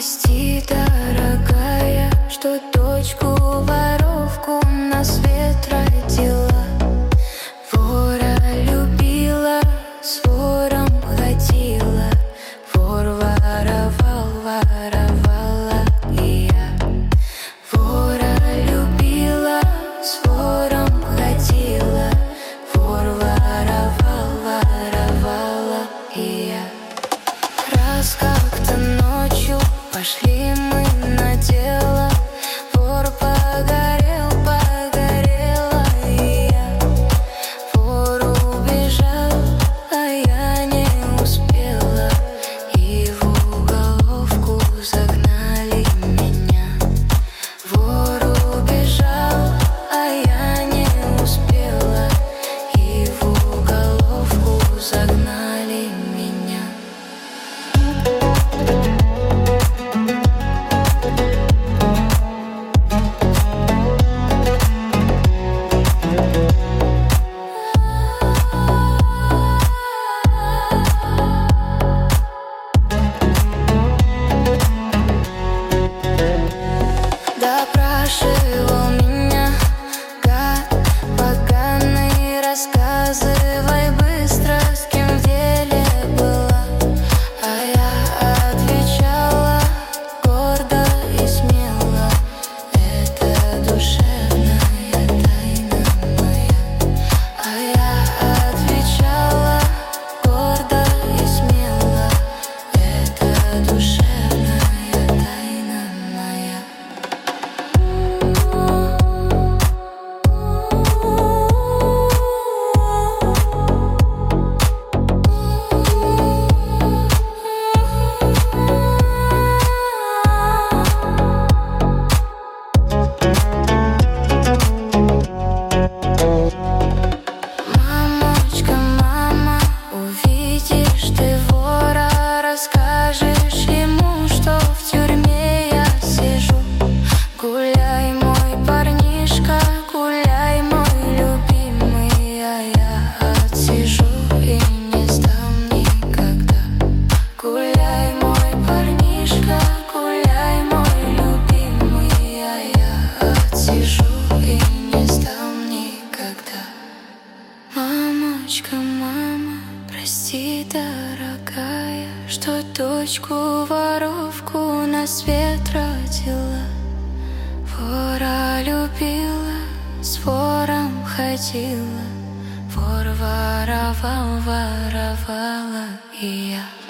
прости, дорогая, что дочку-воровку на свет родила. Вора любила, с вором ходила. Вор воровал, воровала и я. Вора любила, с вором ходила. Вор воровал, воровала и я. Раз как-то ночью пошли мы на дело. Вор погорел, погорела и я. Вор убежал, а я не успела, и в уголовку загнали меня. Вор убежал, а я не успела, и в уголовку загнали меня. Допрашивал меня гад поганый, рассказывай быстро, с кем в деле была. А я отвечала гордо и смело: это душевная тайна моя. А я отвечала гордо и смело: это душевная тайна моя. Мамочка, мама, увидишь ты вора, расскажешь ему, что в тюрьме я сижу. Гуляй, мой парнишка, гуляй, мой любимый, а я отсижу и не сдам никогда. Гуляй, мой парнишка, гуляй, мой любимый, а я отсижу и не сдам никогда. Мамочка, мама, прости, дорогая, что дочку-воровку на свет родила. Вора любила, с вором ходила. Вор воровал, воровала и я.